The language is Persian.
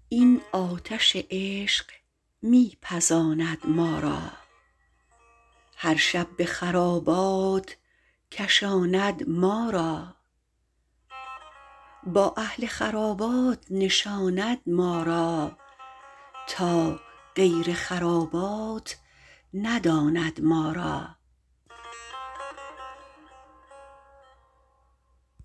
این آتش عشق می پزاند ما را، هر شب به خرابات کشاند ما را. با اهل خرابات نشاند ما را، تا غیر خرابات نداند ما را.